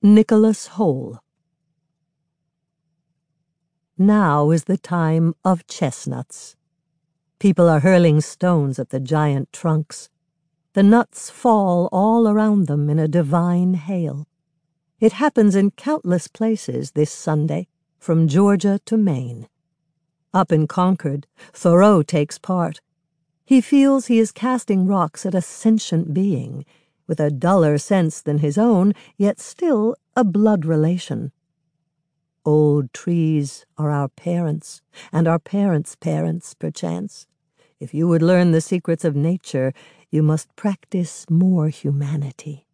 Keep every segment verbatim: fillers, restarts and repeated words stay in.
Nicholas Hole. Now is the time of chestnuts. People are hurling stones at the giant trunks. The nuts fall all around them in a divine hail. It happens in countless places this Sunday, from Georgia to Maine. Up in Concord, Thoreau takes part. He feels he is casting rocks at a sentient being, with a duller sense than his own, yet still a blood relation. Old trees are our parents, and our parents' parents, perchance. If you would learn the secrets of nature, you must practice more humanity.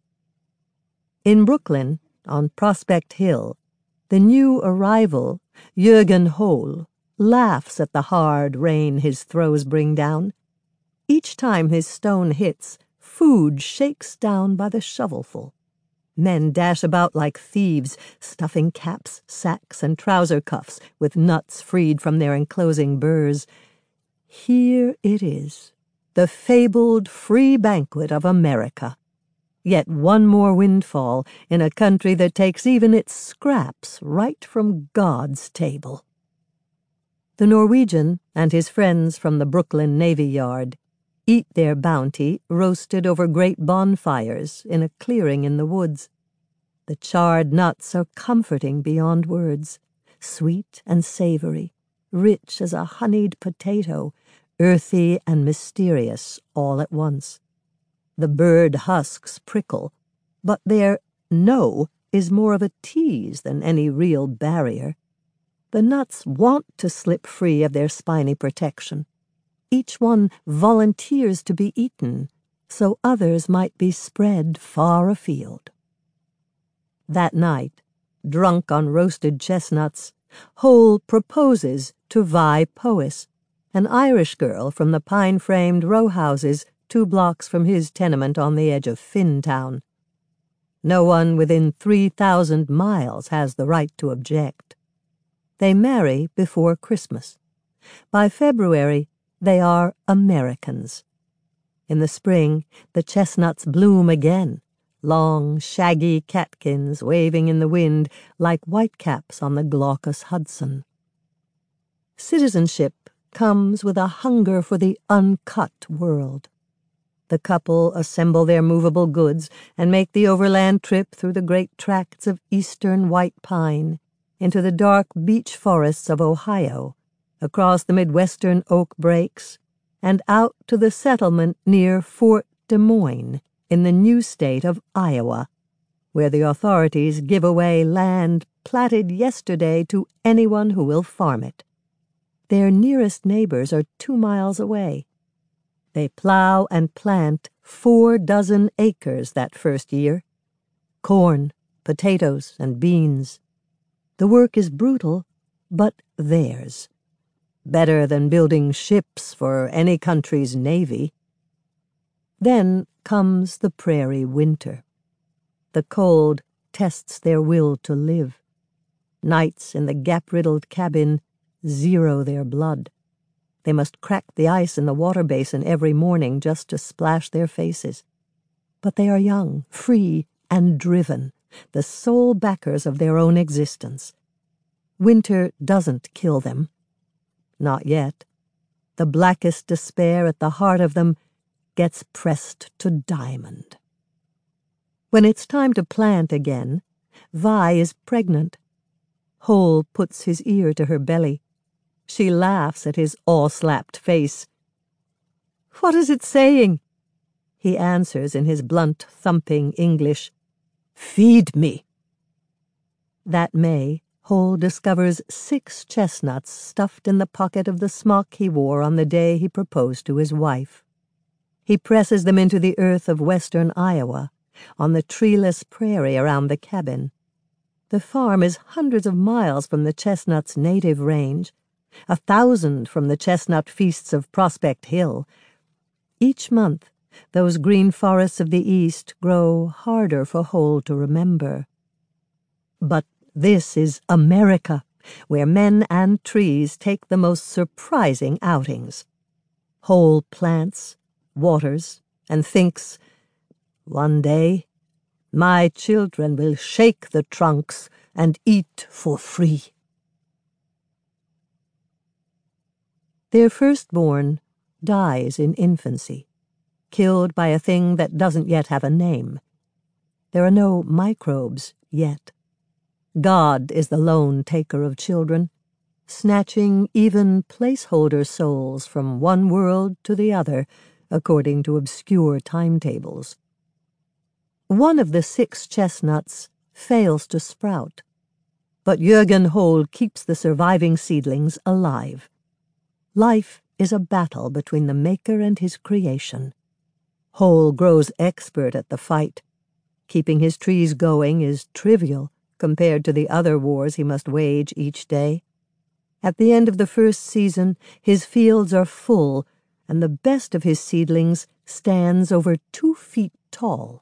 In Brooklyn, on Prospect Hill, the new arrival, Jürgen Hole, laughs at the hard rain his throws bring down. Each time his stone hits, food shakes down by the shovelful. Men dash about like thieves, stuffing caps, sacks, and trouser cuffs with nuts freed from their enclosing burrs. Here it is, the fabled free banquet of America. Yet one more windfall in a country that takes even its scraps right from God's table. The Norwegian and his friends from the Brooklyn Navy Yard eat their bounty roasted over great bonfires in a clearing in the woods. The charred nuts are comforting beyond words, sweet and savory, rich as a honeyed potato, earthy and mysterious all at once. The bird husks prickle, but their no is more of a tease than any real barrier. The nuts want to slip free of their spiny protection. Each one volunteers to be eaten, so others might be spread far afield. That night, drunk on roasted chestnuts, Hole proposes to Vi Powys, an Irish girl from the pine-framed row houses two blocks from his tenement on the edge of Finntown. No one within three thousand miles has the right to object. They marry before Christmas. By February, they are Americans. In the spring, the chestnuts bloom again, long, shaggy catkins waving in the wind like whitecaps on the glaucous Hudson. Citizenship comes with a hunger for the uncut world. The couple assemble their movable goods and make the overland trip through the great tracts of eastern white pine, into the dark beech forests of Ohio, across the Midwestern oak breaks, and out to the settlement near Fort Des Moines in the new state of Iowa, where the authorities give away land platted yesterday to anyone who will farm it. Their nearest neighbors are two miles away. They plow and plant four dozen acres that first year. Corn, potatoes, and beans. The work is brutal, but theirs. Better than building ships for any country's navy. Then comes the prairie winter. The cold tests their will to live. Nights in the gap-riddled cabin zero their blood. They must crack the ice in the water basin every morning just to splash their faces. But they are young, free, and driven, the sole backers of their own existence. Winter doesn't kill them. Not yet. The blackest despair at the heart of them gets pressed to diamond. When it's time to plant again, Vi is pregnant. Hole puts his ear to her belly. She laughs at his awe-slapped face. "What is it saying?" He answers in his blunt, thumping English. "Feed me." That May, Hole discovers six chestnuts stuffed in the pocket of the smock he wore on the day he proposed to his wife. He presses them into the earth of western Iowa, on the treeless prairie around the cabin. The farm is hundreds of miles from the chestnut's native range, a thousand from the chestnut feasts of Prospect Hill. Each month, those green forests of the East grow harder for Hole to remember. But this is America, where men and trees take the most surprising outings. Hole plants, waters, and thinks, one day My children will shake the trunks and eat for free. Their firstborn dies in infancy, killed by a thing that doesn't yet have a name. There are no microbes yet. God is the lone taker of children, snatching even placeholder souls from one world to the other, according to obscure timetables. One of the six chestnuts fails to sprout, but Jürgen Hohl keeps the surviving seedlings alive. Life is a battle between the maker and his creation. Hohl grows expert at the fight. Keeping his trees going is trivial compared to the other wars he must wage each day. At the end of the first season, his fields are full, and the best of his seedlings stands over two feet tall.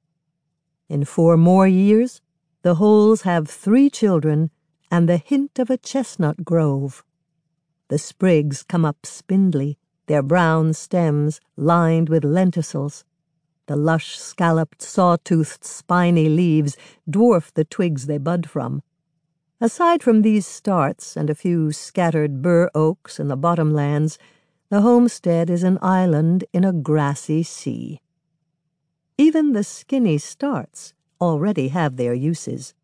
In four more years, the Hohls have three children and the hint of a chestnut grove. The sprigs come up spindly, their brown stems lined with lenticels. The lush, scalloped, saw-toothed, spiny leaves dwarf the twigs they bud from. Aside from these starts and a few scattered bur oaks in the bottomlands, the homestead is an island in a grassy sea. Even the skinny starts already have their uses.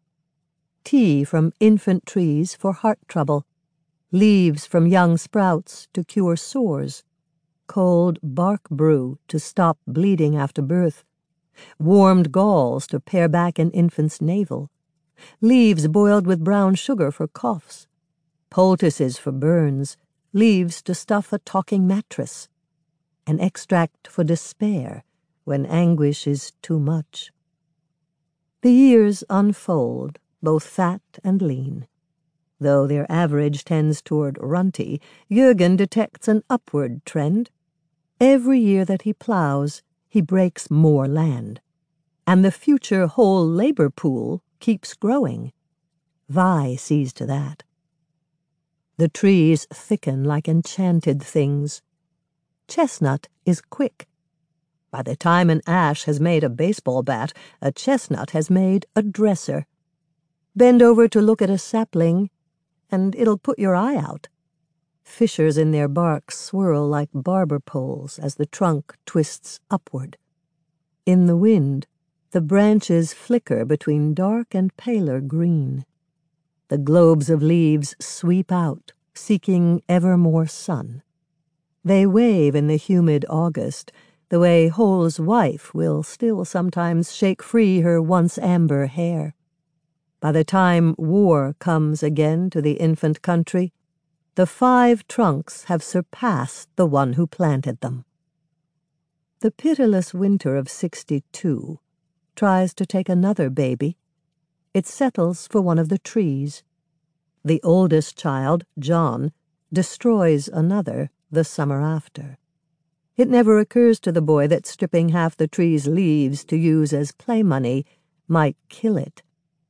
Tea from infant trees for heart trouble, leaves from young sprouts to cure sores, cold bark brew to stop bleeding after birth, warmed galls to pare back an infant's navel, leaves boiled with brown sugar for coughs, poultices for burns, leaves to stuff a talking mattress, an extract for despair when anguish is too much. The years unfold, both fat and lean. Though their average tends toward runty, Jürgen detects an upward trend. Every year that he plows, he breaks more land, and the future whole labor pool keeps growing. Vi sees to that. The trees thicken like enchanted things. Chestnut is quick. By the time an ash has made a baseball bat, a chestnut has made a dresser. Bend over to look at a sapling, and it'll put your eye out. Fissures in their bark swirl like barber poles as the trunk twists upward. In the wind, the branches flicker between dark and paler green. The globes of leaves sweep out, seeking ever more sun. They wave in the humid August, the way Hohl's wife will still sometimes shake free her once amber hair. By the time war comes again to the infant country, the five trunks have surpassed the one who planted them. The pitiless winter of sixty-two tries to take another baby. It settles for one of the trees. The oldest child, John, destroys another the summer after. It never occurs to the boy that stripping half the tree's leaves to use as play money might kill it.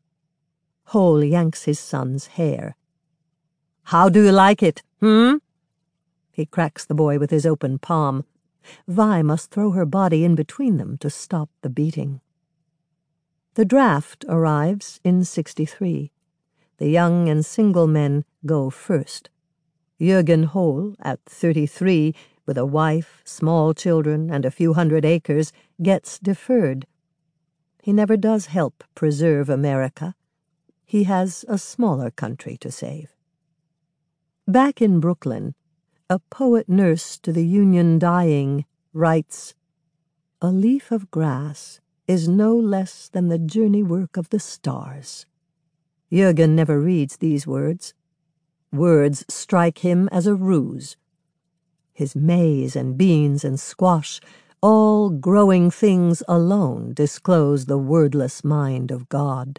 Hohl yanks his son's hair. "How do you like it, hmm?" He cracks the boy with his open palm. Vi must throw her body in between them to stop the beating. The draft arrives in sixty-three. The young and single men go first. Jürgen Hohl, at thirty-three, with a wife, small children, and a few hundred acres, gets deferred. He never does help preserve America. He has a smaller country to save. Back in Brooklyn, a poet nurse to the Union dying writes, "A leaf of grass is no less than the journey work of the stars." Jürgen never reads these words. Words strike him as a ruse. His maize and beans and squash, all growing things alone, disclose the wordless mind of God.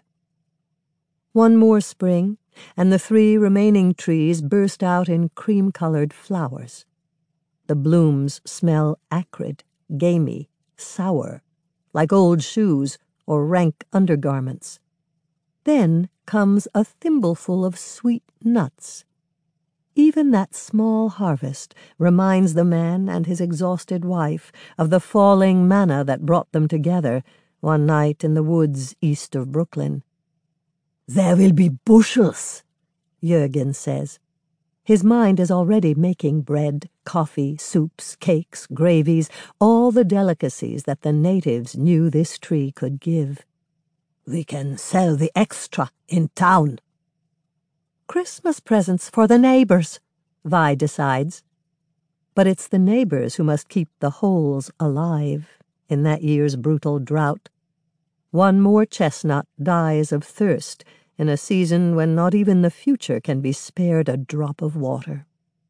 One more spring, and the three remaining trees burst out in cream-colored flowers. The blooms smell acrid, gamey, sour, like old shoes or rank undergarments. Then comes a thimbleful of sweet nuts. Even that small harvest reminds the man and his exhausted wife of the falling manna that brought them together one night in the woods east of Brooklyn. "There will be bushels," Jürgen says. His mind is already making bread, coffee, soups, cakes, gravies, all the delicacies that the natives knew this tree could give. "We can sell the extra in town." Christmas presents for the neighbors, Vi decides. But it's the neighbors who must keep the holes alive in that year's brutal drought. One more chestnut dies of thirst in a season when not even the future can be spared a drop of water.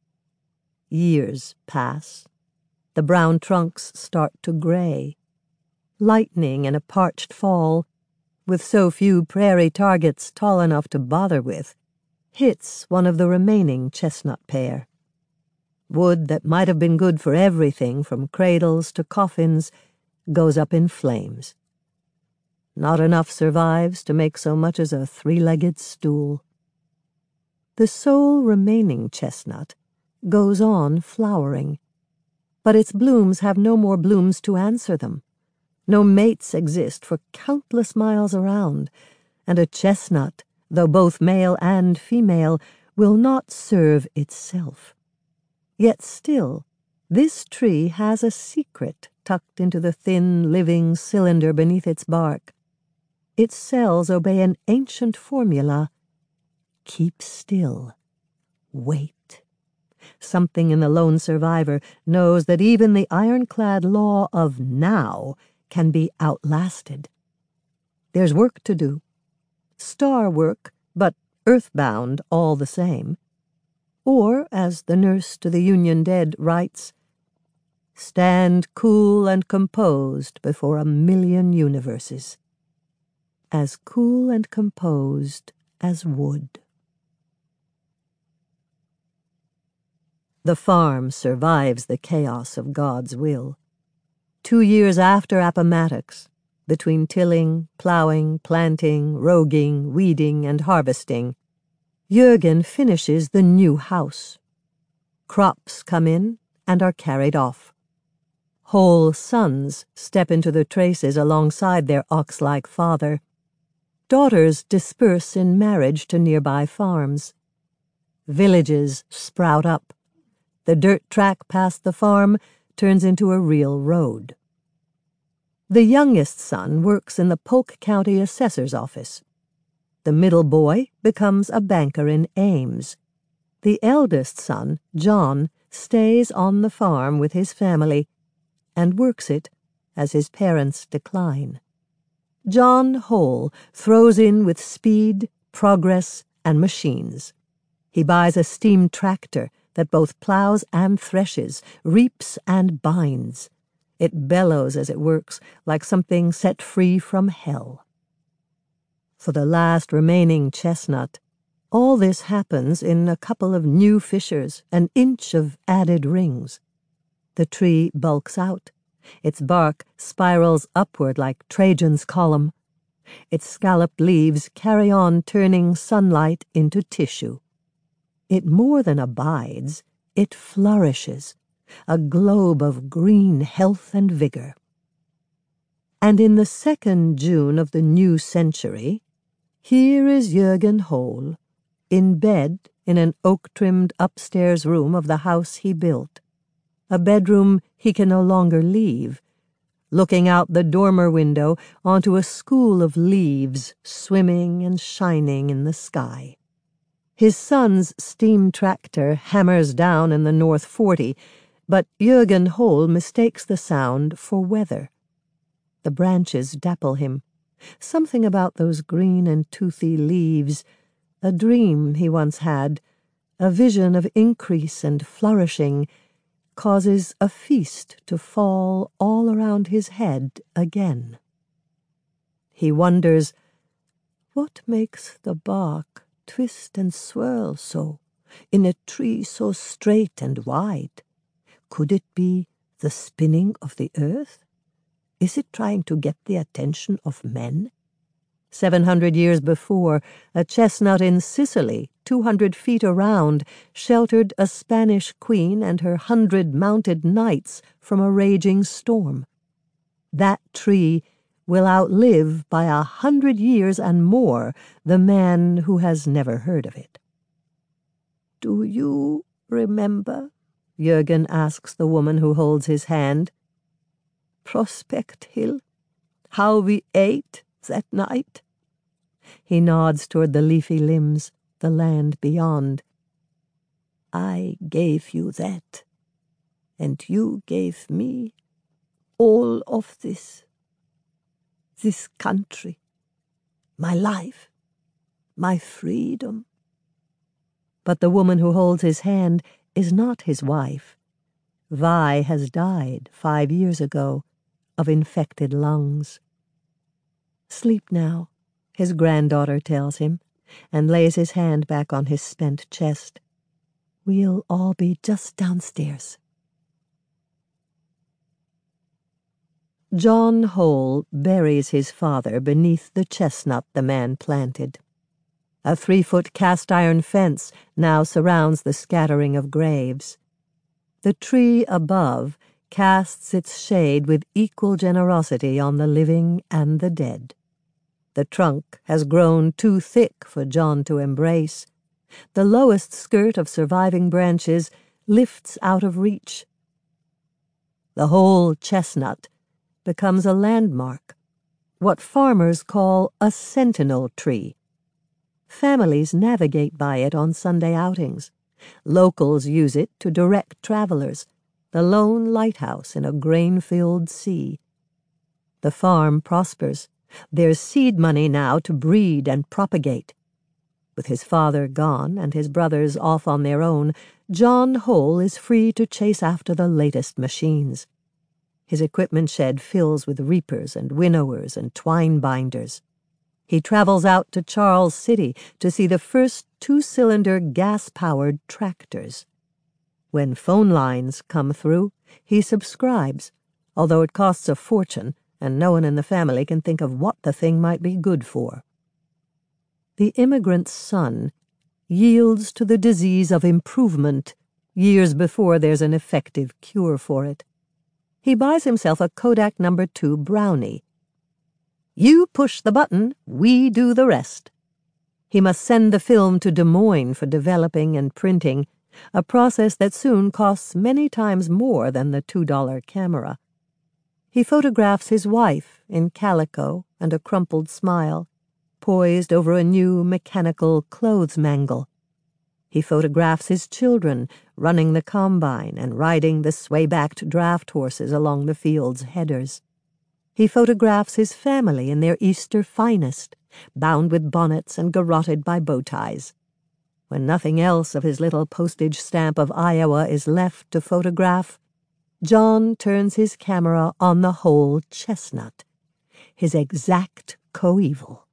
Years pass. The brown trunks start to gray. Lightning in a parched fall, with so few prairie targets tall enough to bother with, hits one of the remaining chestnut pair. Wood that might have been good for everything from cradles to coffins goes up in flames. Not enough survives to make so much as a three-legged stool. The sole remaining chestnut goes on flowering, but its blooms have no more blooms to answer them. No mates exist for countless miles around, and a chestnut, though both male and female, will not serve itself. Yet still, this tree has a secret tucked into the thin, living cylinder beneath its bark. Its cells obey an ancient formula. Keep still. Wait. Something in the lone survivor knows that even the ironclad law of now can be outlasted. There's work to do. Star work, but earthbound all the same. Or, as the nurse to the Union dead writes, "Stand cool and composed before a million universes." As cool and composed as wood. The farm survives the chaos of God's will. Two years after Appomattox, between tilling, plowing, planting, roguing, weeding, and harvesting, Jürgen finishes the new house. Crops come in and are carried off. Whole sons step into the traces alongside their ox-like father. Daughters disperse in marriage to nearby farms. Villages sprout up. The dirt track past the farm turns into a real road. The youngest son works in the Polk County Assessor's Office. The middle boy becomes a banker in Ames. The eldest son, John, stays on the farm with his family and works it as his parents decline. John Hole throws in with speed, progress, and machines. He buys a steam tractor that both plows and threshes, reaps and binds. It bellows as it works, like something set free from hell. For the last remaining chestnut, all this happens in a couple of new fissures, an inch of added rings. The tree bulks out. Its bark spirals upward like Trajan's column. Its scalloped leaves carry on turning sunlight into tissue. It more than abides, it flourishes, a globe of green health and vigor. And in the second June of the new century, here is Jürgen Hole, in bed in an oak-trimmed upstairs room of the house he built, a bedroom he can no longer leave, looking out the dormer window onto a school of leaves swimming and shining in the sky. His son's steam tractor hammers down in the North Forty, but Jürgen Hole mistakes the sound for weather. The branches dapple him. Something about those green and toothy leaves, a dream he once had, a vision of increase and flourishing, causes a feast to fall all around his head again. He wonders, what makes the bark twist and swirl so, in a tree so straight and wide? Could it be the spinning of the earth? Is it trying to get the attention of men? Seven hundred years before, a chestnut in Sicily, two hundred feet around, sheltered a Spanish queen and her hundred mounted knights from a raging storm. That tree will outlive by a hundred years and more the man who has never heard of it. "Do you remember," Jürgen asks the woman who holds his hand, "Prospect Hill? How we ate that night?" He nods toward the leafy limbs, the land beyond. "I gave you that, and you gave me all of this. This country, my life, my freedom." But the woman who holds his hand is not his wife. Vi has died five years ago of infected lungs. "Sleep now," his granddaughter tells him, and lays his hand back on his spent chest. "We'll all be just downstairs." John Hole buries his father beneath the chestnut the man planted. A three-foot cast-iron fence now surrounds the scattering of graves. The tree above casts its shade with equal generosity on the living and the dead. The trunk has grown too thick for John to embrace. The lowest skirt of surviving branches lifts out of reach. The whole chestnut becomes a landmark, what farmers call a sentinel tree. Families navigate by it on Sunday outings. Locals use it to direct travelers, the lone lighthouse in a grain-filled sea. The farm prospers. There's seed money now to breed and propagate. With his father gone and his brothers off on their own, John Hole is free to chase after the latest machines. His equipment shed fills with reapers and winnowers and twine binders. He travels out to Charles City to see the first two-cylinder gas-powered tractors. When phone lines come through, he subscribes, although it costs a fortune and no one in the family can think of what the thing might be good for. The immigrant's son yields to the disease of improvement years before there's an effective cure for it. He buys himself a Kodak number two Brownie. "You push the button, we do the rest." He must send the film to Des Moines for developing and printing, a process that soon costs many times more than the two-dollar camera. He photographs his wife in calico and a crumpled smile, poised over a new mechanical clothes mangle. He photographs his children running the combine and riding the sway-backed draft horses along the field's headers. He photographs his family in their Easter finest, bound with bonnets and garroted by bow ties. When nothing else of his little postage stamp of Iowa is left to photograph, John turns his camera on the whole chestnut, his exact coeval.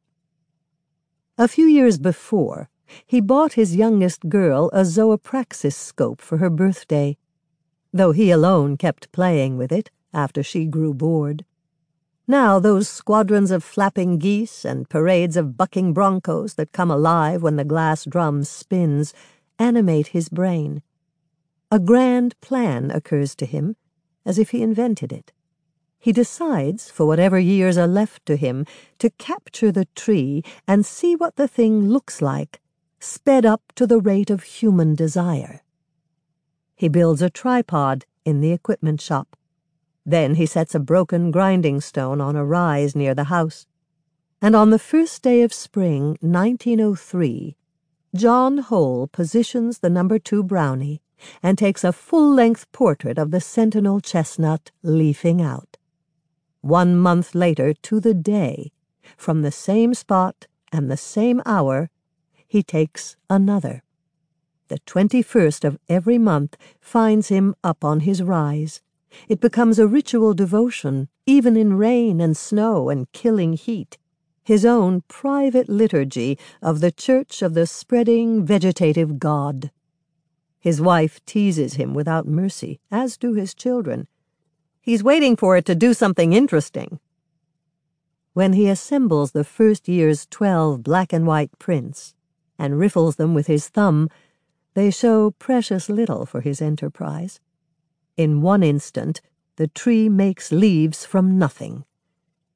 A few years before, he bought his youngest girl a zoopraxis scope for her birthday, though he alone kept playing with it after she grew bored. Now those squadrons of flapping geese and parades of bucking broncos that come alive when the glass drum spins animate his brain. A grand plan occurs to him, as if he invented it. He decides, for whatever years are left to him, to capture the tree and see what the thing looks like, sped up to the rate of human desire. He builds a tripod in the equipment shop. Then he sets a broken grinding stone on a rise near the house. And on the first day of spring, nineteen oh three, John Hole positions the number two Brownie and takes a full-length portrait of the sentinel chestnut leafing out. One month later, to the day, from the same spot and the same hour, he takes another. The twenty-first of every month finds him up on his rise. It becomes a ritual devotion, even in rain and snow and killing heat, his own private liturgy of the Church of the Spreading Vegetative God. His wife teases him without mercy, as do his children. He's waiting for it to do something interesting. When he assembles the first year's twelve black-and-white prints and riffles them with his thumb, they show precious little for his enterprise. In one instant, the tree makes leaves from nothing.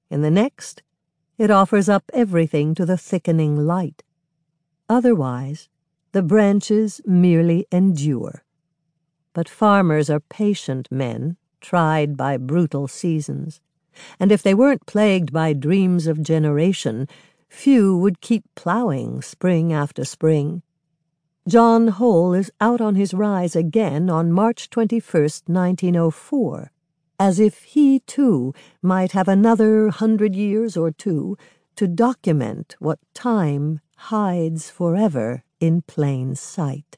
In the next, it offers up everything to the thickening light. Otherwise, the branches merely endure. But farmers are patient men, tried by brutal seasons, and if they weren't plagued by dreams of generation, few would keep plowing spring after spring. John Hole is out on his rise again on March twenty-first, nineteen oh four, as if he, too, might have another hundred years or two to document what time hides forever in plain sight.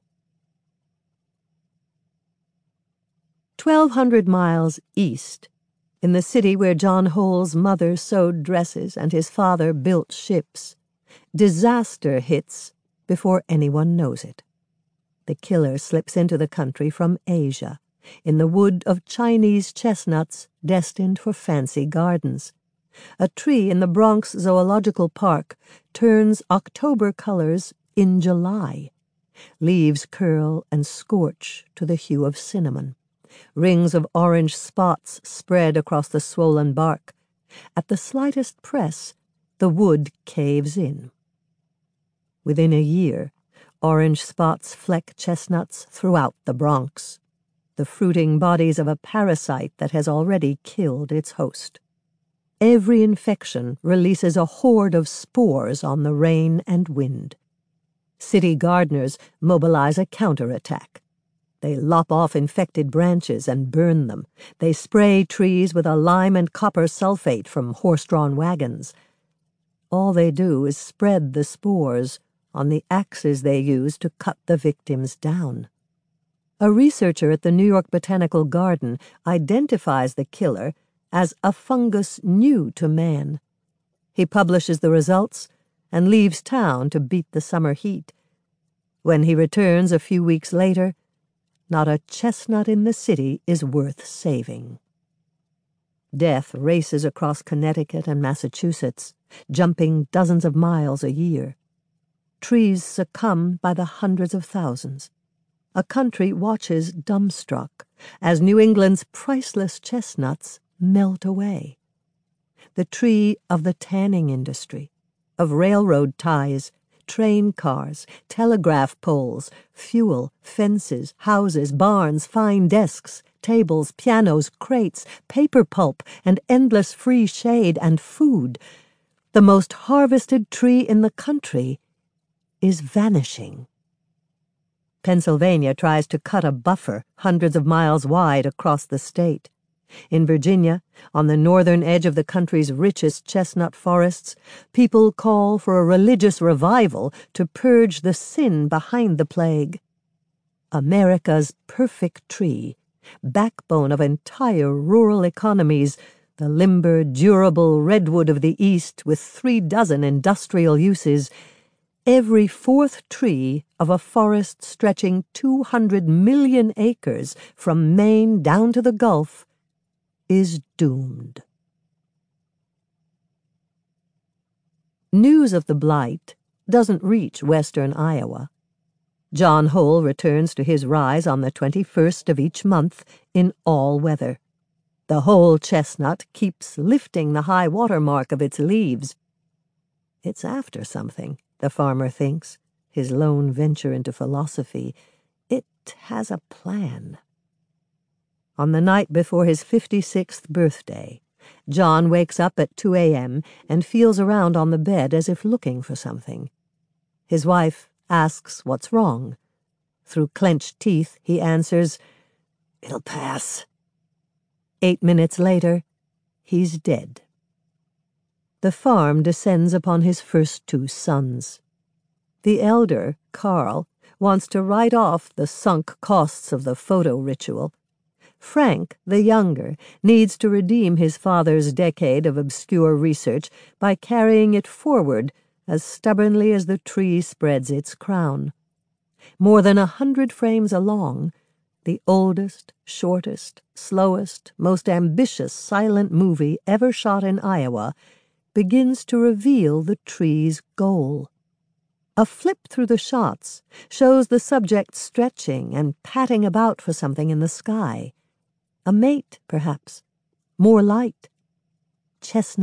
Twelve hundred miles east, in the city where John Hole's mother sewed dresses and his father built ships, disaster hits before anyone knows it. The killer slips into the country from Asia, in the wood of Chinese chestnuts destined for fancy gardens. A tree in the Bronx Zoological Park turns October colors in July. Leaves curl and scorch to the hue of cinnamon. Rings of orange spots spread across the swollen bark. At the slightest press, the wood caves in. Within a year, orange spots fleck chestnuts throughout the Bronx, the fruiting bodies of a parasite that has already killed its host. Every infection releases a horde of spores on the rain and wind. City gardeners mobilize a counterattack. They lop off infected branches and burn them. They spray trees with a lime and copper sulfate from horse-drawn wagons. All they do is spread the spores on the axes they use to cut the victims down. A researcher at the New York Botanical Garden identifies the killer as a fungus new to man. He publishes the results and leaves town to beat the summer heat. When he returns a few weeks later, not a chestnut in the city is worth saving. Death races across Connecticut and Massachusetts, jumping dozens of miles a year. Trees succumb by the hundreds of thousands. A country watches dumbstruck as New England's priceless chestnuts melt away. The tree of the tanning industry, of railroad ties, train cars, telegraph poles, fuel, fences, houses, barns, fine desks, tables, pianos, crates, paper pulp, and endless free shade and food. The most harvested tree in the country is vanishing. Pennsylvania tries to cut a buffer hundreds of miles wide across the state. In Virginia, on the northern edge of the country's richest chestnut forests, people call for a religious revival to purge the sin behind the plague. America's perfect tree, backbone of entire rural economies, the limber, durable redwood of the East with three dozen industrial uses, every fourth tree of a forest stretching two hundred million acres from Maine down to the Gulf is doomed. News of the blight doesn't reach western Iowa. John Hole returns to his rise on the twenty-first of each month in all weather. The Hole chestnut keeps lifting the high water mark of its leaves. It's after something, the farmer thinks, his lone venture into philosophy. It has a plan. On the night before his fifty-sixth birthday, John wakes up at two a.m. and feels around on the bed as if looking for something. His wife asks what's wrong. Through clenched teeth, he answers, "It'll pass." Eight minutes later, he's dead. The farm descends upon his first two sons. The elder, Carl, wants to write off the sunk costs of the photo ritual. Frank, the younger, needs to redeem his father's decade of obscure research by carrying it forward as stubbornly as the tree spreads its crown. More than a hundred frames along, the oldest, shortest, slowest, most ambitious silent movie ever shot in Iowa begins to reveal the tree's goal. A flip through the shots shows the subject stretching and patting about for something in the sky. A mate, perhaps. More light. Chestnut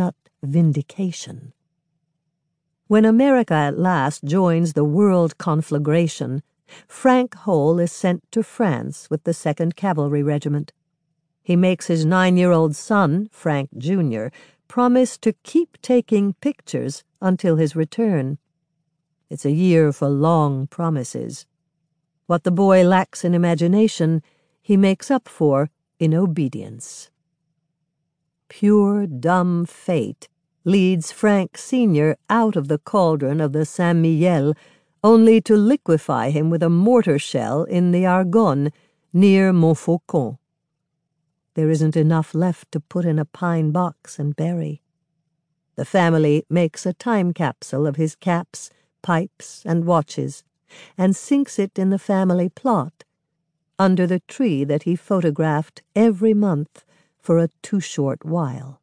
vindication. When America at last joins the world conflagration, Frank Hole is sent to France with the second Cavalry Regiment. He makes his nine-year-old son, Frank Junior, promise to keep taking pictures until his return. It's a year for long promises. What the boy lacks in imagination, he makes up for in obedience. Pure, dumb fate leads Frank Senior out of the cauldron of the Saint-Mihiel, only to liquefy him with a mortar shell in the Argonne, near Montfaucon. There isn't enough left to put in a pine box and bury. The family makes a time capsule of his caps, pipes, and watches, and sinks it in the family plot, under the tree that he photographed every month for a too short while.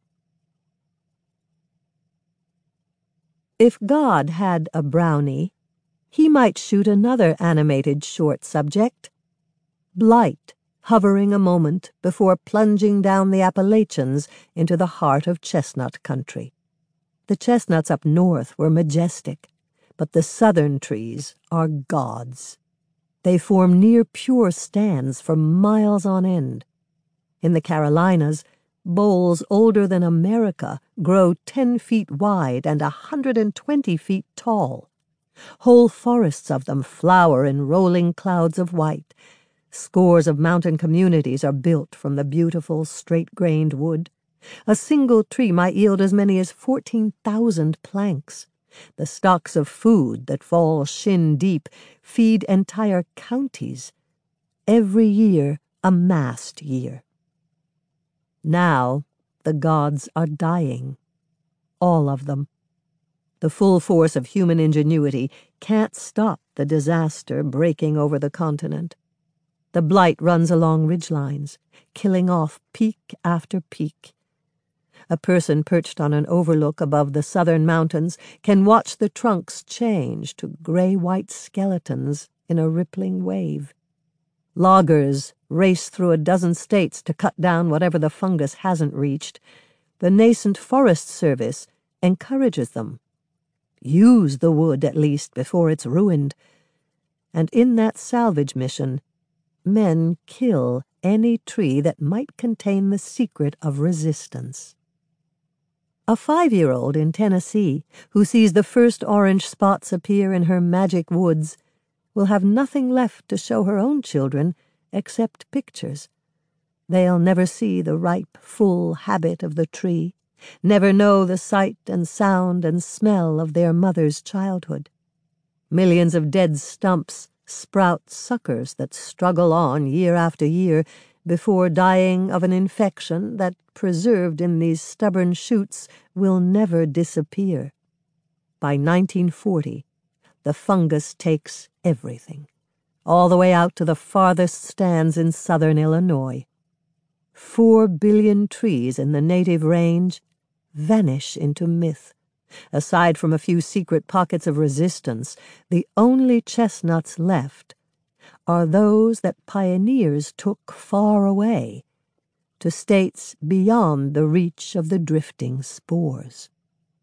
If God had a brownie, he might shoot another animated short subject, Blight, hovering a moment before plunging down the Appalachians into the heart of chestnut country. The chestnuts up north were majestic, but the southern trees are gods. They form near pure stands for miles on end. In the Carolinas, boles older than America grow ten feet wide and a hundred and twenty feet tall. Whole forests of them flower in rolling clouds of white. Scores of mountain communities are built from the beautiful, straight-grained wood. A single tree might yield as many as fourteen thousand planks. The stocks of food that fall shin-deep feed entire counties. Every year a mast year. Now the gods are dying. All of them. The full force of human ingenuity can't stop the disaster breaking over the continent. The blight runs along ridgelines, killing off peak after peak. A person perched on an overlook above the southern mountains can watch the trunks change to gray-white skeletons in a rippling wave. Loggers race through a dozen states to cut down whatever the fungus hasn't reached. The nascent Forest Service encourages them. Use the wood, at least, before it's ruined. And in that salvage mission, men kill any tree that might contain the secret of resistance. A five-year-old in Tennessee who sees the first orange spots appear in her magic woods will have nothing left to show her own children except pictures. They'll never see the ripe, full habit of the tree, never know the sight and sound and smell of their mother's childhood. Millions of dead stumps sprout suckers that struggle on year after year before dying of an infection that, preserved in these stubborn shoots, will never disappear. By nineteen forty, the fungus takes everything, all the way out to the farthest stands in southern Illinois. Four billion trees in the native range vanish into myth. Aside from a few secret pockets of resistance, the only chestnuts left are those that pioneers took far away, to states beyond the reach of the drifting spores.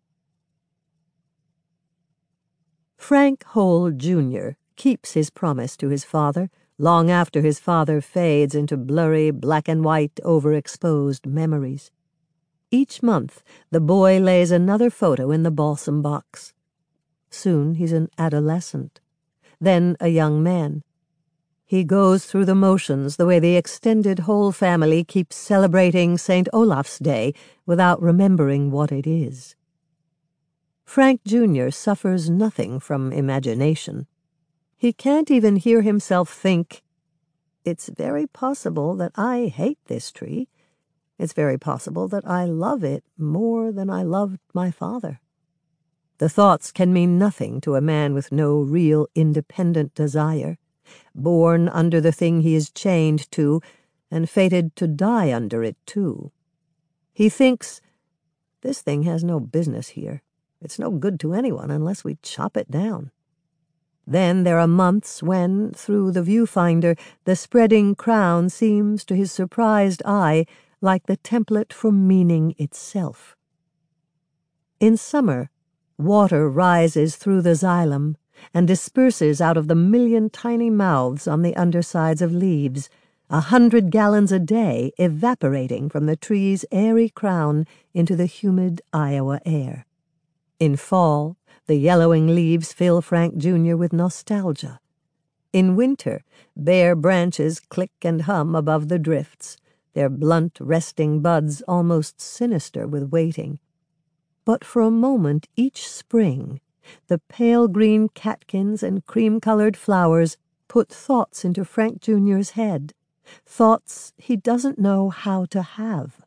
Frank Hole, Junior keeps his promise to his father long after his father fades into blurry, black-and-white, overexposed memories. Each month, the boy lays another photo in the balsam box. Soon he's an adolescent, then a young man. He goes through the motions the way the extended Hole family keeps celebrating Saint Olaf's Day without remembering what it is. Frank Junior suffers nothing from imagination. He can't even hear himself think, "It's very possible that I hate this tree. It's very possible that I love it more than I loved my father." The thoughts can mean nothing to a man with no real independent desire, born under the thing he is chained to, and fated to die under it, too. He thinks, "This thing has no business here. It's no good to anyone unless we chop it down." Then there are months when, through the viewfinder, the spreading crown seems to his surprised eye like the template for meaning itself. In summer, water rises through the xylem and disperses out of the million tiny mouths on the undersides of leaves, a hundred gallons a day evaporating from the tree's airy crown into the humid Iowa air. In fall, the yellowing leaves fill Frank Junior with nostalgia. In winter, bare branches click and hum above the drifts, their blunt, resting buds almost sinister with waiting. But for a moment each spring, the pale green catkins and cream-colored flowers put thoughts into Frank Junior's head, thoughts he doesn't know how to have.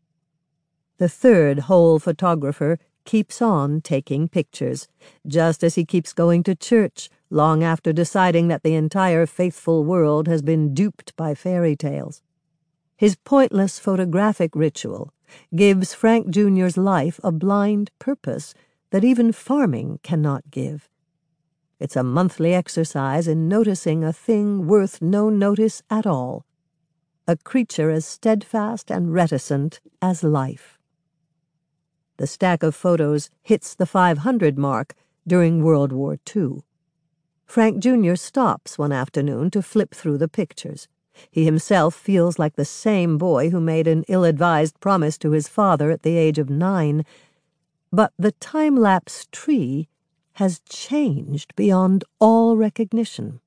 The third hole photographer keeps on taking pictures, just as he keeps going to church long after deciding that the entire faithful world has been duped by fairy tales. His pointless photographic ritual gives Frank Junior's life a blind purpose that even farming cannot give. It's a monthly exercise in noticing a thing worth no notice at all, a creature as steadfast and reticent as life. The stack of photos hits the five hundred mark during World War Two. Frank Junior stops one afternoon to flip through the pictures. He himself feels like the same boy who made an ill-advised promise to his father at the age of nine, but the time-lapse tree has changed beyond all recognition.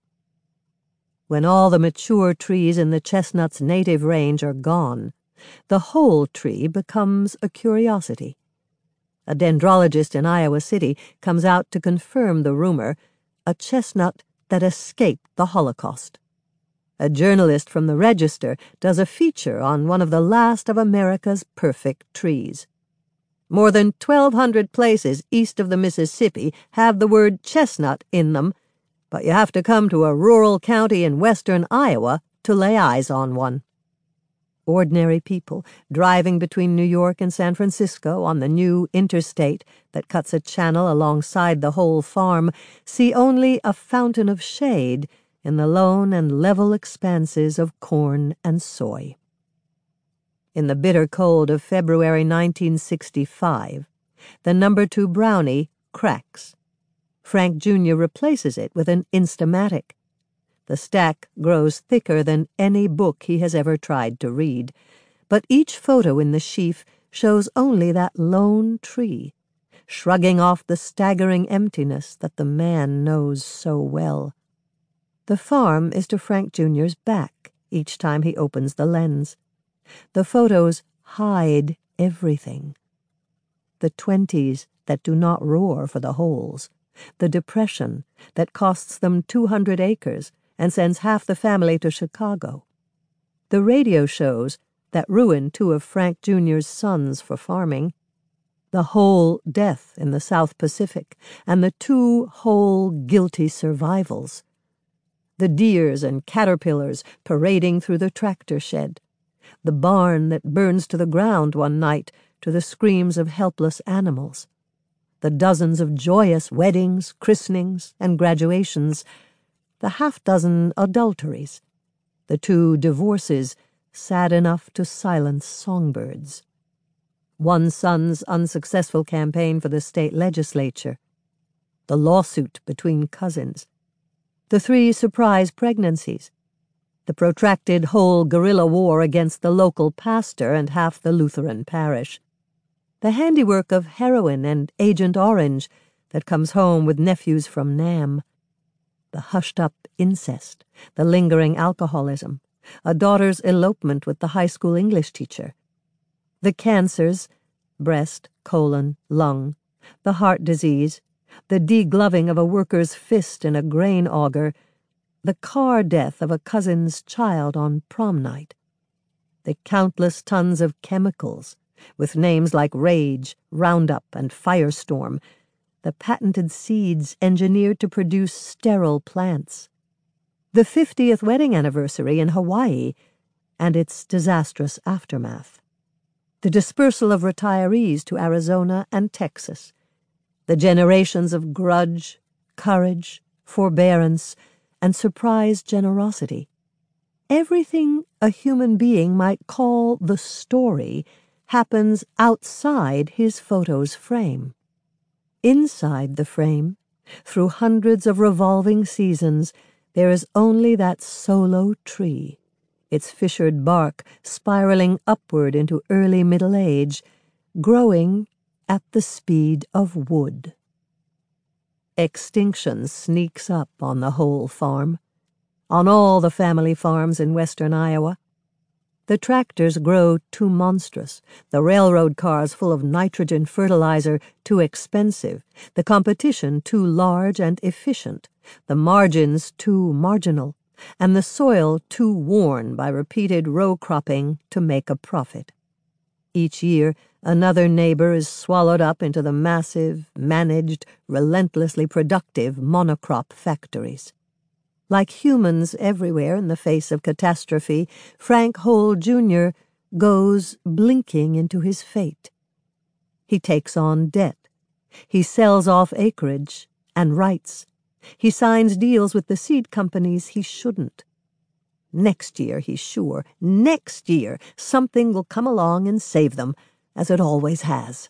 When all the mature trees in the chestnut's native range are gone, the whole tree becomes a curiosity. A dendrologist in Iowa City comes out to confirm the rumor, a chestnut that escaped the Holocaust. A journalist from the Register does a feature on one of the last of America's perfect trees. More than twelve hundred places east of the Mississippi have the word chestnut in them, but you have to come to a rural county in western Iowa to lay eyes on one. Ordinary people driving between New York and San Francisco on the new interstate that cuts a channel alongside the whole farm see only a fountain of shade in the lone and level expanses of corn and soy. In the bitter cold of February nineteen sixty-five, the number two Brownie cracks. Frank Junior replaces it with an Instamatic. The stack grows thicker than any book he has ever tried to read, but each photo in the sheaf shows only that lone tree, shrugging off the staggering emptiness that the man knows so well. The farm is to Frank Junior's back each time he opens the lens. The photos hide everything. The twenties that do not roar for the holes, the depression that costs them two hundred acres and sends half the family to Chicago, the radio shows that ruin two of Frank Junior's sons for farming, the whole death in the South Pacific, and the two whole guilty survivals, the deers and caterpillars parading through the tractor shed, the barn that burns to the ground one night to the screams of helpless animals, the dozens of joyous weddings, christenings, and graduations, the half-dozen adulteries, the two divorces sad enough to silence songbirds, one son's unsuccessful campaign for the state legislature, the lawsuit between cousins, the three surprise pregnancies, the protracted whole guerrilla war against the local pastor and half the Lutheran parish, the handiwork of heroin and Agent Orange that comes home with nephews from Nam, the hushed-up incest, the lingering alcoholism, a daughter's elopement with the high school English teacher, the cancers, breast, colon, lung, the heart disease, the degloving of a worker's fist in a grain auger, the car death of a cousin's child on prom night, the countless tons of chemicals, with names like Rage, Roundup, and Firestorm, the patented seeds engineered to produce sterile plants, the fiftieth wedding anniversary in Hawaii and its disastrous aftermath, the dispersal of retirees to Arizona and Texas, the generations of grudge, courage, forbearance, and surprise generosity. Everything a human being might call the story happens outside his photo's frame. Inside the frame, through hundreds of revolving seasons, there is only that solo tree, its fissured bark spiraling upward into early middle age, growing at the speed of wood. Extinction sneaks up on the whole farm, on all the family farms in western Iowa. The tractors grow too monstrous, the railroad cars full of nitrogen fertilizer too expensive, the competition too large and efficient, the margins too marginal, and the soil too worn by repeated row cropping to make a profit. Each year, another neighbor is swallowed up into the massive, managed, relentlessly productive monocrop factories. Like humans everywhere in the face of catastrophe, Frank Hole, Junior goes blinking into his fate. He takes on debt. He sells off acreage and rights. He signs deals with the seed companies he shouldn't. Next year, he's sure, next year, something will come along and save them, as it always has.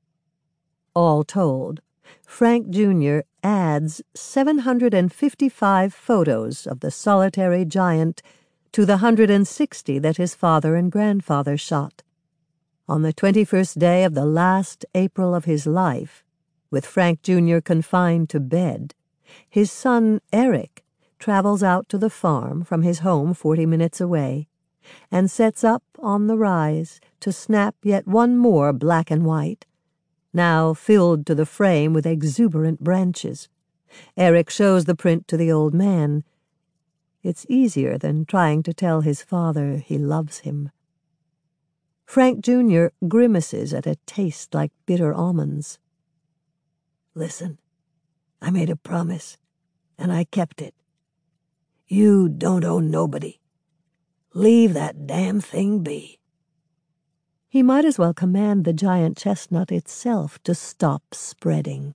All told, Frank Junior adds seven hundred fifty-five photos of the solitary giant to the one hundred sixty that his father and grandfather shot. On the twenty-first day of the last April of his life, with Frank Junior confined to bed, his son Eric travels out to the farm from his home forty minutes away and sets up on the rise to snap yet one more black and white, now filled to the frame with exuberant branches. Eric shows the print to the old man. It's easier than trying to tell his father he loves him. Frank Junior grimaces at a taste like bitter almonds. Listen, I made a promise, and I kept it. You don't owe nobody. Leave that damn thing be. He might as well command the giant chestnut itself to stop spreading.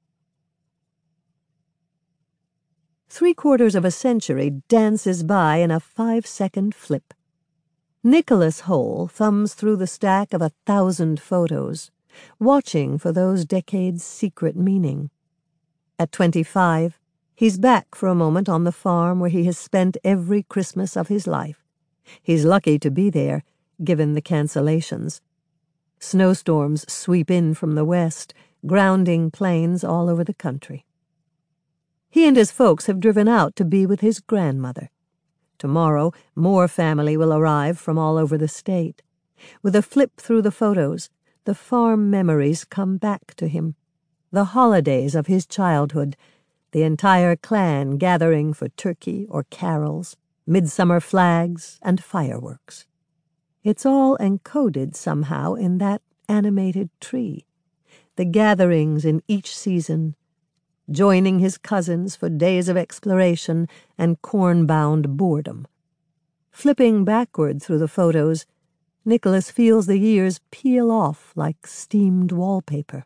Three quarters of a century dances by in a five-second flip. Nicholas Hole thumbs through the stack of a thousand photos, watching for those decades' secret meaning. At twenty-five, he's back for a moment on the farm where he has spent every Christmas of his life. He's lucky to be there, given the cancellations. Snowstorms sweep in from the west, grounding plains all over the country. He and his folks have driven out to be with his grandmother. Tomorrow, more family will arrive from all over the state. With a flip through the photos, the farm memories come back to him. The holidays of his childhood, the entire clan gathering for turkey or carols, midsummer flags, and fireworks. It's all encoded somehow in that animated tree. The gatherings in each season, joining his cousins for days of exploration and corn-bound boredom. Flipping backward through the photos, Nicholas feels the years peel off like steamed wallpaper.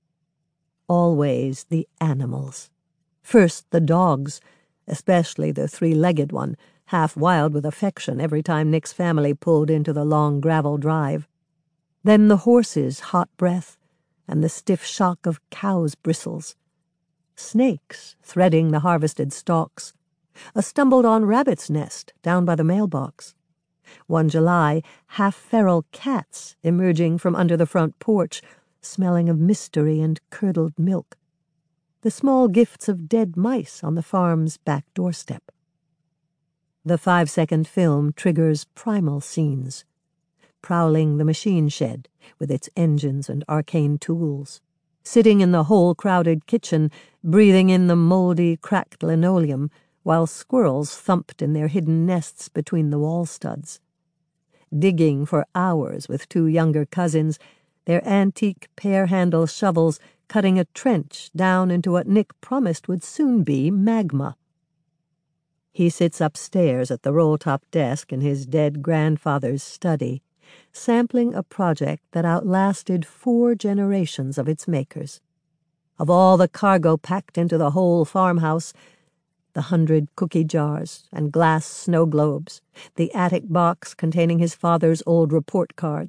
Always the animals. First the dogs, especially the three-legged one, half wild with affection every time Nick's family pulled into the long gravel drive. Then the horses' hot breath and the stiff shock of cows' bristles. Snakes threading the harvested stalks. A stumbled-on rabbit's nest down by the mailbox. One July, half-feral cats emerging from under the front porch, smelling of mystery and curdled milk. The small gifts of dead mice on the farm's back doorstep. The five-second film triggers primal scenes. Prowling the machine shed with its engines and arcane tools. Sitting in the whole-crowded kitchen, breathing in the moldy, cracked linoleum, while squirrels thumped in their hidden nests between the wall studs. Digging for hours with two younger cousins, their antique pear-handle shovels cutting a trench down into what Nick promised would soon be magma. He sits upstairs at the roll-top desk in his dead grandfather's study, sampling a project that outlasted four generations of its makers. Of all the cargo packed into the whole farmhouse, the hundred cookie jars and glass snow globes, the attic box containing his father's old report cards,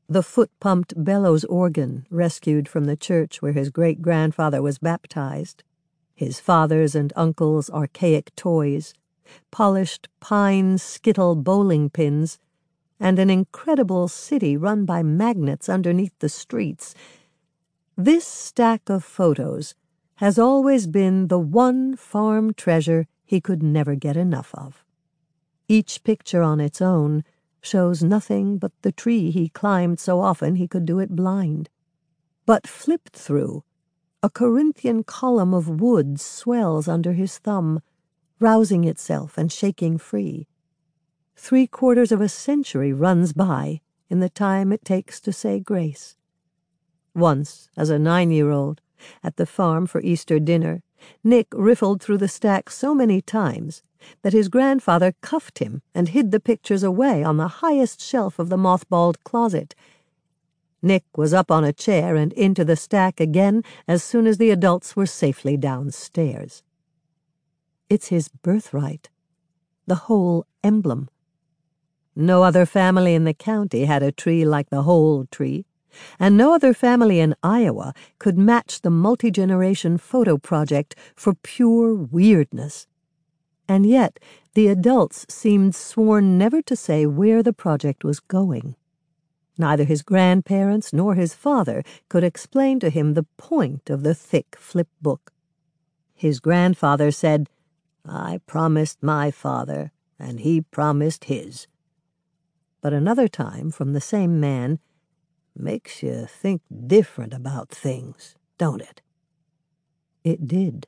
The foot-pumped bellows organ rescued from the church where his great-grandfather was baptized, his father's and uncle's archaic toys, polished pine skittle bowling pins, and an incredible city run by magnets underneath the streets. This stack of photos has always been the one farm treasure he could never get enough of. Each picture on its own shows nothing but the tree he climbed so often he could do it blind. But flipped through, a Corinthian column of wood swells under his thumb, rousing itself and shaking free. Three quarters of a century runs by in the time it takes to say grace. Once, as a nine-year-old, at the farm for Easter dinner, Nick riffled through the stack so many times that his grandfather cuffed him and hid the pictures away on the highest shelf of the mothballed closet. Nick was up on a chair and into the stack again as soon as the adults were safely downstairs. It's his birthright, the whole emblem. No other family in the county had a tree like the whole tree, and no other family in Iowa could match the multi-generation photo project for pure weirdness. And yet the adults seemed sworn never to say where the project was going. Neither his grandparents nor his father could explain to him the point of the thick flip book. His grandfather said, "I promised my father, and he promised his." But another time, from the same man, "Makes you think different about things, don't it?" It did.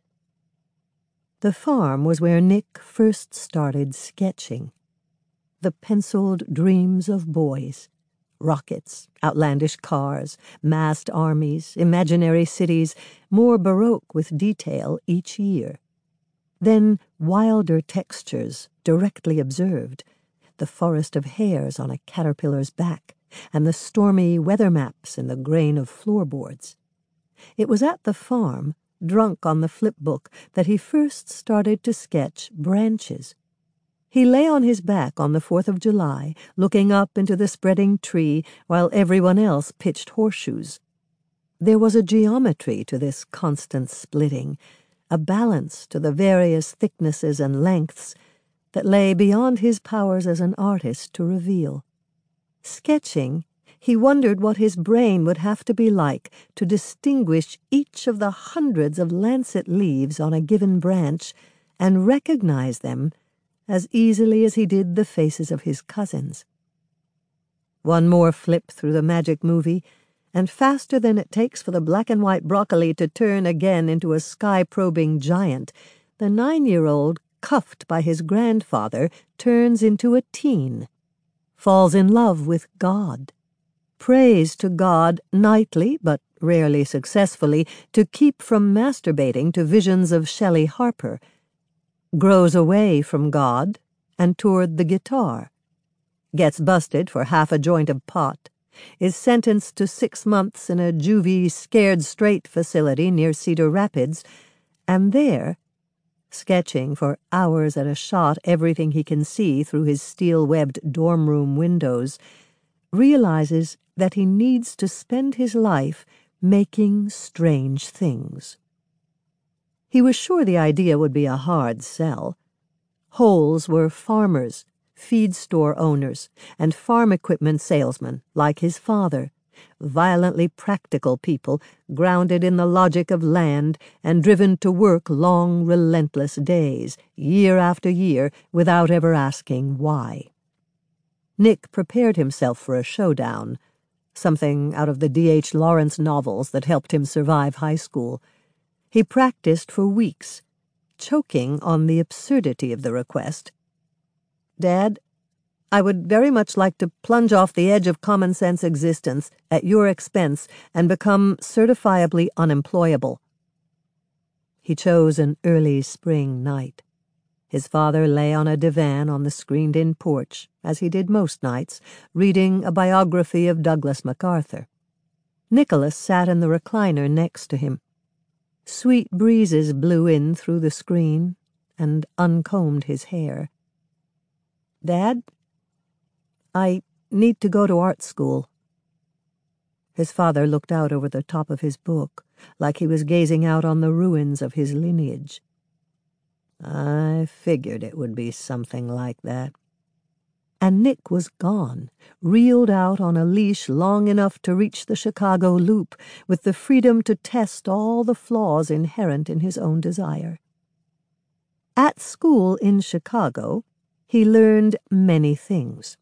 The farm was where Nick first started sketching. The penciled dreams of boys. Rockets, outlandish cars, massed armies, imaginary cities, more baroque with detail each year. Then wilder textures, directly observed, the forest of hairs on a caterpillar's back, and the stormy weather maps in the grain of floorboards. It was at the farm, drunk on the flipbook, that he first started to sketch branches. He lay on his back on the Fourth of July, looking up into the spreading tree while everyone else pitched horseshoes. There was a geometry to this constant splitting, a balance to the various thicknesses and lengths that lay beyond his powers as an artist to reveal. Sketching, he wondered what his brain would have to be like to distinguish each of the hundreds of lancet leaves on a given branch and recognize them as easily as he did the faces of his cousins. One more flip through the magic movie, and faster than it takes for the black-and-white broccoli to turn again into a sky-probing giant, the nine-year-old, cuffed by his grandfather, turns into a teen, falls in love with God, prays to God nightly, but rarely successfully, to keep from masturbating to visions of Shelley Harper, grows away from God and toward the guitar, gets busted for half a joint of pot, is sentenced to six months in a juvie scared straight facility near Cedar Rapids, and there, sketching for hours at a shot everything he can see through his steel-webbed dorm room windows, realizes that he needs to spend his life making strange things. He was sure the idea would be a hard sell. Holes were farmers, feed store owners, and farm equipment salesmen, like his father, violently practical people grounded in the logic of land and driven to work long, relentless days, year after year, without ever asking why. Nick prepared himself for a showdown, something out of the D H Lawrence novels that helped him survive high school. He practiced for weeks, choking on the absurdity of the request. "Dad, I would very much like to plunge off the edge of common-sense existence at your expense and become certifiably unemployable." He chose an early spring night. His father lay on a divan on the screened-in porch, as he did most nights, reading a biography of Douglas MacArthur. Nicholas sat in the recliner next to him. Sweet breezes blew in through the screen and uncombed his hair. "Dad, I need to go to art school." His father looked out over the top of his book, like he was gazing out on the ruins of his lineage. I figured it would be something like that. And Nick was gone, reeled out on a leash long enough to reach the Chicago Loop, with the freedom to test all the flaws inherent in his own desire. At school in Chicago, he learned many things.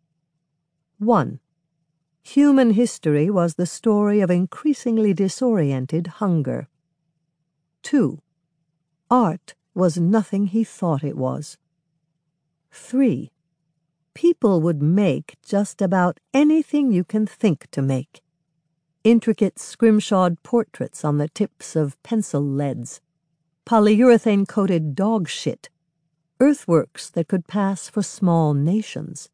One. Human history was the story of increasingly disoriented hunger. Two. Art was nothing he thought it was. Three. People would make just about anything you can think to make. Intricate scrimshawed portraits on the tips of pencil leads, polyurethane-coated dog shit, earthworks that could pass for small nations.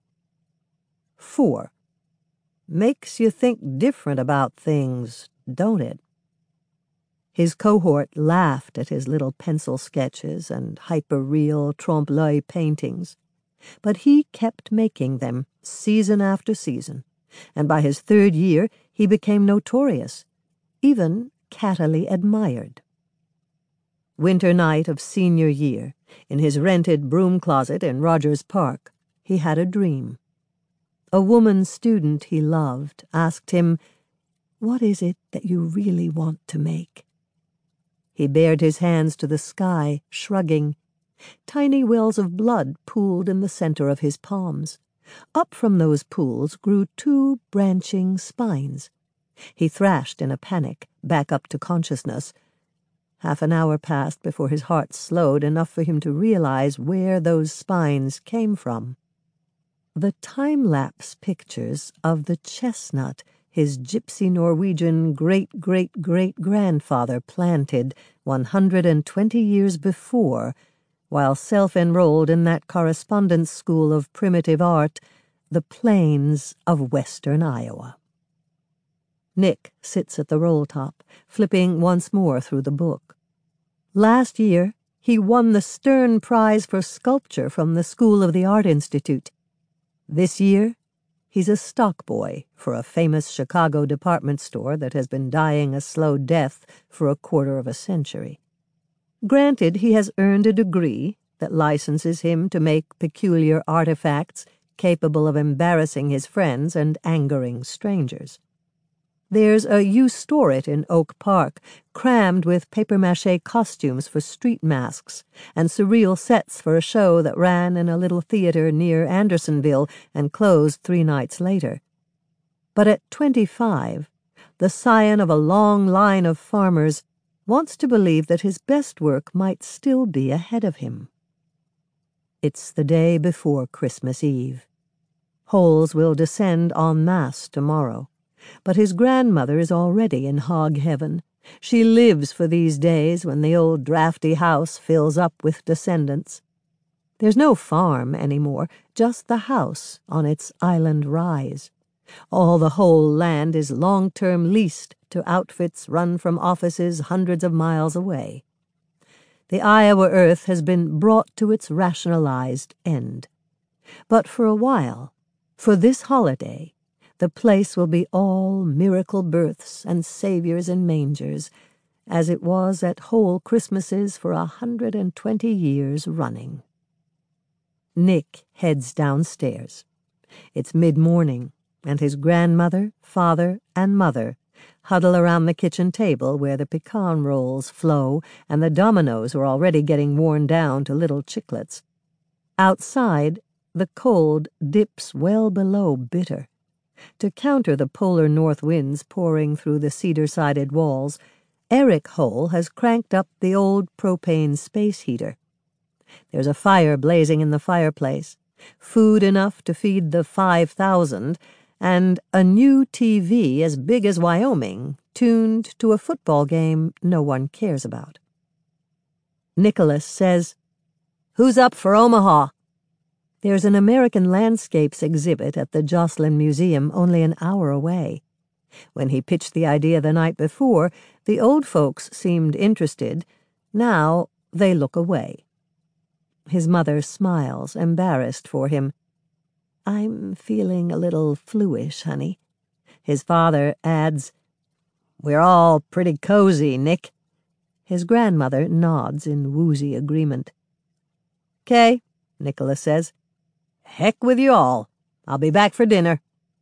Four. Makes you think different about things, don't it? His cohort laughed at his little pencil sketches and hyper-real trompe-l'oeil paintings, but he kept making them season after season, and by his third year he became notorious, even cattily admired. Winter night of senior year, in his rented broom closet in Rogers Park, he had a dream. A woman student he loved asked him, "What is it that you really want to make?" He bared his hands to the sky, shrugging. Tiny wells of blood pooled in the center of his palms. Up from those pools grew two branching spines. He thrashed in a panic, back up to consciousness. Half an hour passed before his heart slowed enough for him to realize where those spines came from. The time-lapse pictures of the chestnut his gypsy Norwegian great-great-great-grandfather planted one hundred and twenty years before, while self-enrolled in that correspondence school of primitive art, the plains of western Iowa. Nick sits at the roll-top, flipping once more through the book. Last year, he won the Stern Prize for Sculpture from the School of the Art Institute. This year, he's a stock boy for a famous Chicago department store that has been dying a slow death for a quarter of a century. Granted, he has earned a degree that licenses him to make peculiar artifacts capable of embarrassing his friends and angering strangers. There's a You Store It in Oak Park, crammed with papier-mâché costumes for street masks and surreal sets for a show that ran in a little theater near Andersonville and closed three nights later. But at twenty-five, the scion of a long line of farmers wants to believe that his best work might still be ahead of him. It's the day before Christmas Eve. Holes will descend en masse tomorrow. But his grandmother is already in hog heaven. She lives for these days when the old drafty house fills up with descendants. There's no farm anymore, just the house on its island rise. All the whole land is long-term leased to outfits run from offices hundreds of miles away. The Iowa earth has been brought to its rationalized end. But for a while, for this holiday, the place will be all miracle births and saviors in mangers, as it was at whole Christmases for a hundred and twenty years running. Nick heads downstairs. It's mid-morning, and his grandmother, father, and mother huddle around the kitchen table where the pecan rolls flow and the dominoes are already getting worn down to little chiclets. Outside, the cold dips well below bitter. To counter the polar north winds pouring through the cedar-sided walls, Eric Hole has cranked up the old propane space heater. There's a fire blazing in the fireplace, food enough to feed the five thousand, and a new T V as big as Wyoming, tuned to a football game no one cares about. Nicholas says, "Who's up for Omaha?" There's an American Landscapes exhibit at the Joslin Museum only an hour away. When he pitched the idea the night before, the old folks seemed interested. Now they look away. His mother smiles, embarrassed for him. "I'm feeling a little fluish, honey." His father adds, "We're all pretty cozy, Nick." His grandmother nods in woozy agreement. "'Kay," Nicholas says. "Heck with you all. I'll be back for dinner."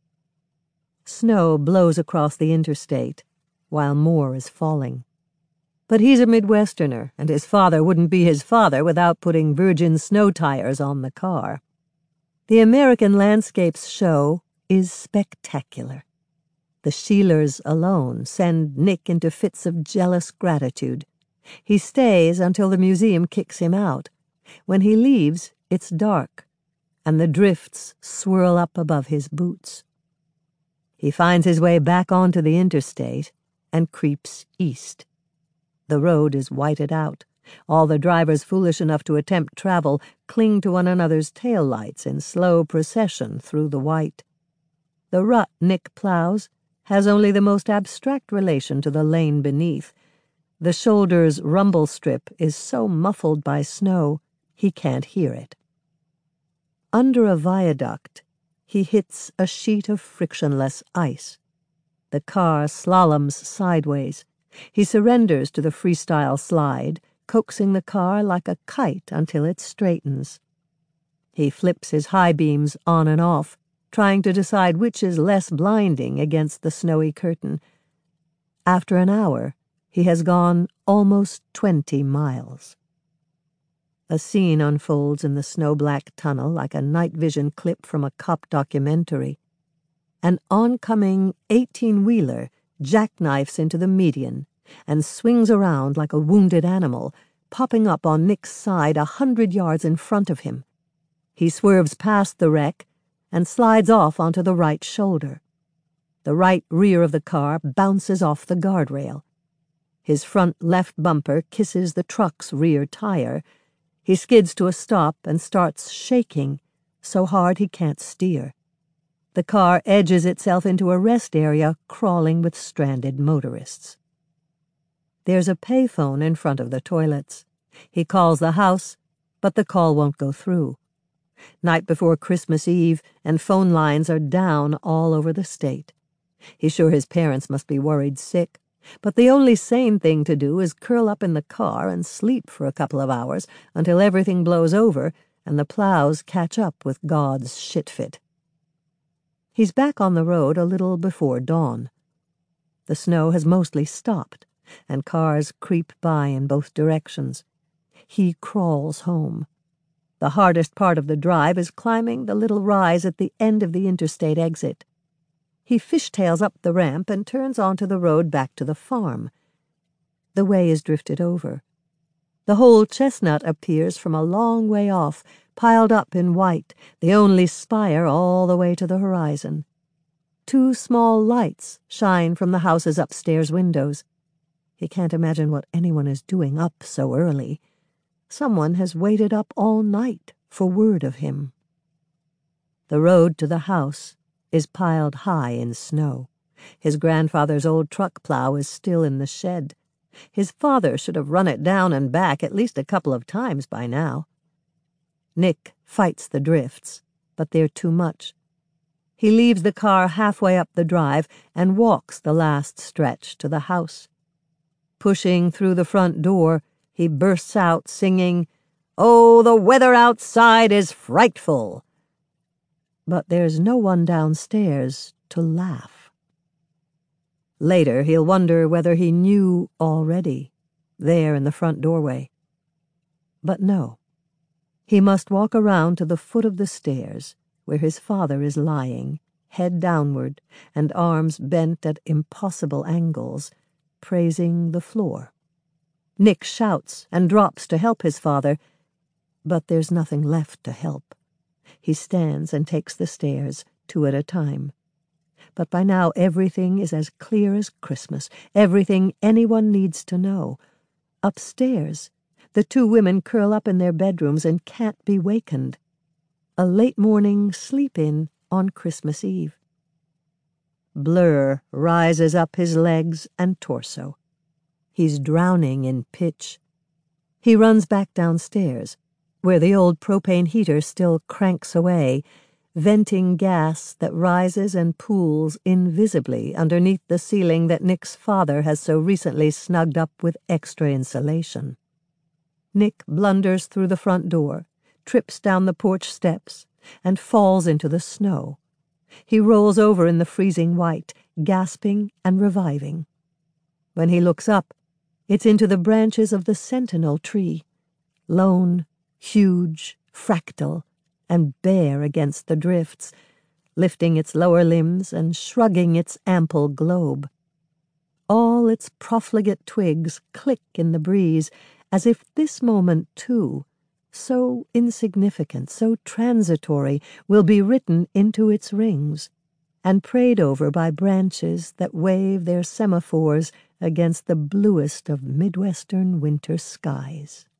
Snow blows across the interstate, while more is falling. But he's a Midwesterner, and his father wouldn't be his father without putting virgin snow tires on the car. The American Landscapes show is spectacular. The Sheelers alone send Nick into fits of jealous gratitude. He stays until the museum kicks him out. When he leaves, it's dark, and the drifts swirl up above his boots. He finds his way back onto the interstate and creeps east. The road is whited out. All the drivers foolish enough to attempt travel cling to one another's taillights in slow procession through the white. The rut Nick plows has only the most abstract relation to the lane beneath. The shoulder's rumble strip is so muffled by snow he can't hear it. Under a viaduct, he hits a sheet of frictionless ice. The car slaloms sideways. He surrenders to the freestyle slide, coaxing the car like a kite until it straightens. He flips his high beams on and off, trying to decide which is less blinding against the snowy curtain. After an hour, he has gone almost twenty miles. A scene unfolds in the snow-black tunnel like a night vision clip from a cop documentary. An oncoming eighteen-wheeler jackknifes into the median and swings around like a wounded animal, popping up on Nick's side a hundred yards in front of him. He swerves past the wreck and slides off onto the right shoulder. The right rear of the car bounces off the guardrail. His front left bumper kisses the truck's rear tire. He skids to a stop and starts shaking so hard he can't steer. The car edges itself into a rest area crawling with stranded motorists. There's a payphone in front of the toilets. He calls the house, but the call won't go through. Night before Christmas Eve, and phone lines are down all over the state. He's sure his parents must be worried sick, but the only sane thing to do is curl up in the car and sleep for a couple of hours until everything blows over and the plows catch up with God's shit-fit. He's back on the road a little before dawn. The snow has mostly stopped, and cars creep by in both directions. He crawls home. The hardest part of the drive is climbing the little rise at the end of the interstate exit. He fishtails up the ramp and turns onto the road back to the farm. The way is drifted over. The whole chestnut appears from a long way off, piled up in white, the only spire all the way to the horizon. Two small lights shine from the house's upstairs windows. He can't imagine what anyone is doing up so early. Someone has waited up all night for word of him. The road to the house is piled high in snow. His grandfather's old truck plow is still in the shed. His father should have run it down and back at least a couple of times by now. Nick fights the drifts, but they're too much. He leaves the car halfway up the drive and walks the last stretch to the house. Pushing through the front door, he bursts out singing, "Oh, the weather outside is frightful." But there's no one downstairs to laugh. Later, he'll wonder whether he knew already, there in the front doorway. But no. He must walk around to the foot of the stairs, where his father is lying, head downward and arms bent at impossible angles, praising the floor. Nick shouts and drops to help his father, but there's nothing left to help. He stands and takes the stairs, two at a time. But by now everything is as clear as Christmas, everything anyone needs to know. Upstairs, the two women curl up in their bedrooms and can't be wakened. A late morning sleep-in on Christmas Eve. Blur rises up his legs and torso. He's drowning in pitch. He runs back downstairs, where the old propane heater still cranks away, venting gas that rises and pools invisibly underneath the ceiling that Nick's father has so recently snugged up with extra insulation. Nick blunders through the front door, trips down the porch steps, and falls into the snow. He rolls over in the freezing white, gasping and reviving. When he looks up, it's into the branches of the sentinel tree, lone, huge, fractal, and bare against the drifts, lifting its lower limbs and shrugging its ample globe. All its profligate twigs click in the breeze, as if this moment, too, so insignificant, so transitory, will be written into its rings, and prayed over by branches that wave their semaphores against the bluest of Midwestern winter skies.